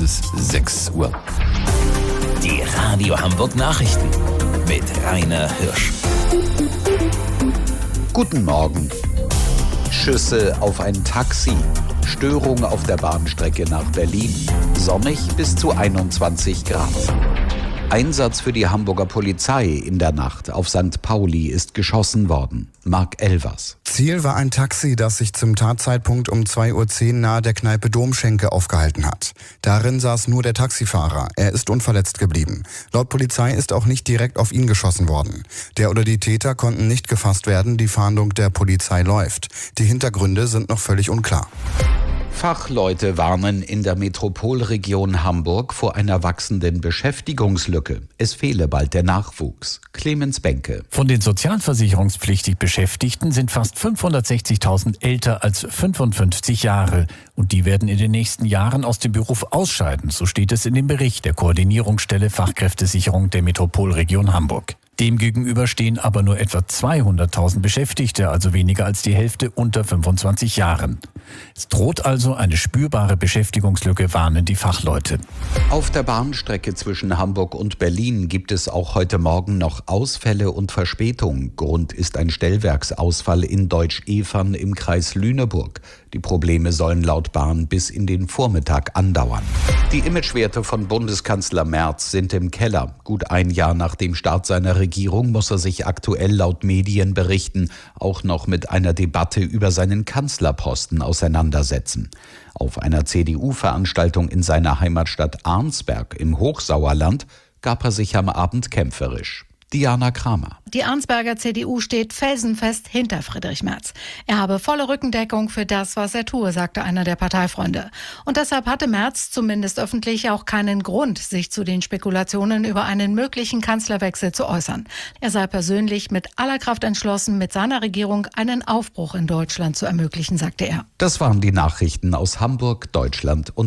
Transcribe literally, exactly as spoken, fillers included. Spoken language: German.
es sechs Uhr. Die Radio Hamburg Nachrichten mit Rainer Hirsch. Guten Morgen. Schüsse auf ein Taxi. Störung auf der Bahnstrecke nach Berlin. Sonnig bis zu einundzwanzig Grad. Einsatz für die Hamburger Polizei in der Nacht auf Sankt Pauli ist geschossen worden. Marc Elvers. Ziel war ein Taxi, das sich zum Tatzeitpunkt um zwei Uhr zehn nahe der Kneipe Domschenke aufgehalten hat. Darin saß nur der Taxifahrer. Er ist unverletzt geblieben. Laut Polizei ist auch nicht direkt auf ihn geschossen worden. Der oder die Täter konnten nicht gefasst werden. Die Fahndung der Polizei läuft. Die Hintergründe sind noch völlig unklar. Fachleute warnen in der Metropolregion Hamburg vor einer wachsenden Beschäftigungslücke. Es fehle bald der Nachwuchs. Clemens Benke. Von den sozialversicherungspflichtig Beschäftigten sind fast fünfhundertsechzigtausend älter als fünfundfünfzig Jahre. Und die werden in den nächsten Jahren aus dem Beruf ausscheiden. So steht es in dem Bericht der Koordinierungsstelle Fachkräftesicherung der Metropolregion Hamburg. Demgegenüber stehen aber nur etwa zweihunderttausend Beschäftigte, also weniger als die Hälfte unter fünfundzwanzig Jahren. Es droht also eine spürbare Beschäftigungslücke, warnen die Fachleute. Auf der Bahnstrecke zwischen Hamburg und Berlin gibt es auch heute Morgen noch Ausfälle und Verspätungen. Grund ist ein Stellwerksausfall in Deutsch-Evern im Kreis Lüneburg. Die Probleme sollen laut Bahn bis in den Vormittag andauern. Die Imagewerte von Bundeskanzler Merz sind im Keller. Gut ein Jahr nach dem Start seiner Regierung muss er sich aktuell laut Medienberichten auch noch mit einer Debatte über seinen Kanzlerposten auseinandersetzen. Auf einer C D U-Veranstaltung in seiner Heimatstadt Arnsberg im Hochsauerland gab er sich am Abend kämpferisch. Diana Kramer. Die Arnsberger C D U steht felsenfest hinter Friedrich Merz. Er habe volle Rückendeckung für das, was er tue, sagte einer der Parteifreunde. Und deshalb hatte Merz zumindest öffentlich auch keinen Grund, sich zu den Spekulationen über einen möglichen Kanzlerwechsel zu äußern. Er sei persönlich mit aller Kraft entschlossen, mit seiner Regierung einen Aufbruch in Deutschland zu ermöglichen, sagte er. Das waren die Nachrichten aus Hamburg, Deutschland und